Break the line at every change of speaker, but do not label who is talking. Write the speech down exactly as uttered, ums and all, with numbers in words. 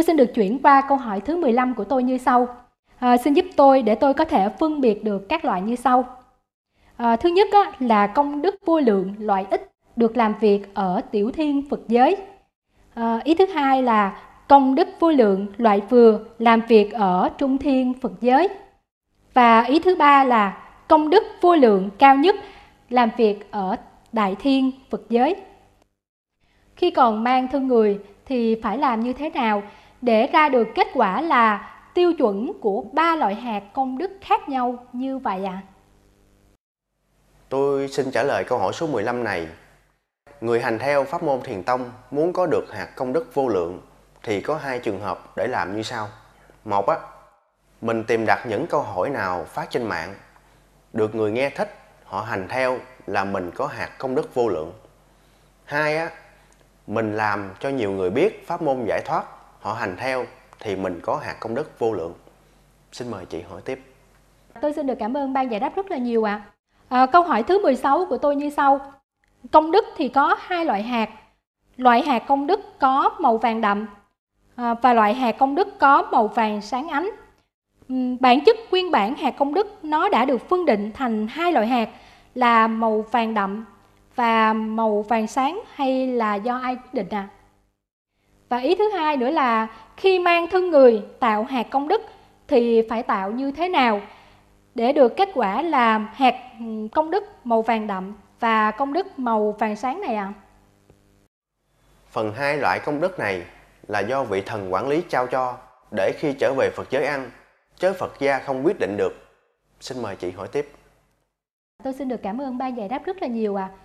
xin được chuyển qua câu hỏi thứ mười lăm của tôi như sau. À, xin giúp tôi để tôi có thể phân biệt được các loại như sau. À, thứ nhất á, là công đức vô lượng loại ít được làm việc ở tiểu thiên Phật giới. À, ý thứ hai là công đức vô lượng loại vừa làm việc ở trung thiên Phật giới. Và ý thứ ba là công đức vô lượng cao nhất làm việc ở đại thiên Phật giới. Khi còn mang thân người thì phải làm như thế nào để ra được kết quả là tiêu chuẩn của ba loại hạt công đức khác nhau như vậy ạ? À?
Tôi xin trả lời câu hỏi số mười lăm này. Người hành theo pháp môn Thiền tông muốn có được hạt công đức vô lượng thì có hai trường hợp để làm như sau. Một á, mình tìm đặt những câu hỏi nào phát trên mạng, được người nghe thích, họ hành theo là mình có hạt công đức vô lượng. Hai á, mình làm cho nhiều người biết pháp môn giải thoát, họ hành theo thì mình có hạt công đức vô lượng. Xin mời chị hỏi tiếp.
Tôi xin được cảm ơn ban giải đáp rất là nhiều ạ. À. À, câu hỏi thứ mười sáu của tôi như sau. Công đức thì có hai loại hạt. Loại hạt công đức có màu vàng đậm à, và loại hạt công đức có màu vàng sáng ánh. Uhm, bản chất nguyên bản hạt công đức nó đã được phân định thành hai loại hạt là màu vàng đậm và màu vàng sáng, hay là do ai quyết định à? Và ý thứ hai nữa là khi mang thân người tạo hạt công đức thì phải tạo như thế nào để được kết quả là hạt công đức màu vàng đậm và công đức màu vàng sáng này ạ? À?
Phần hai loại công đức này là do vị thần quản lý trao cho để khi trở về Phật giới ăn, chớ Phật gia không quyết định được. Xin mời chị hỏi tiếp.
Tôi xin được cảm ơn ban giải đáp rất là nhiều ạ. À.